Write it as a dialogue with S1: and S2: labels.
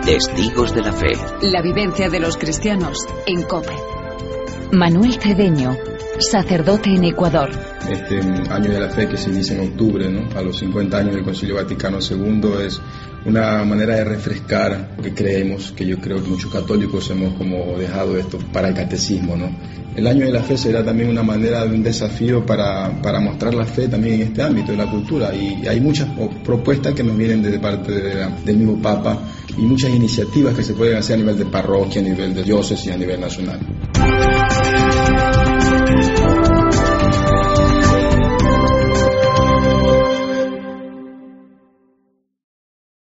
S1: Testigos de la Fe.
S2: La vivencia de los cristianos en COPE.
S3: Manuel Cedeño, sacerdote en Ecuador.
S4: Este año de la fe que se inicia en octubre, ¿no? A los 50 años del Concilio Vaticano II, es una manera de refrescar lo que creemos, que yo creo que muchos católicos hemos como dejado esto para el catecismo, ¿no? El año de la fe será también una manera de un desafío para mostrar la fe también en este ámbito de la cultura, y hay muchas propuestas que nos vienen de parte del mismo Papa y muchas iniciativas que se pueden hacer a nivel de parroquia, a nivel de diócesis, a nivel nacional.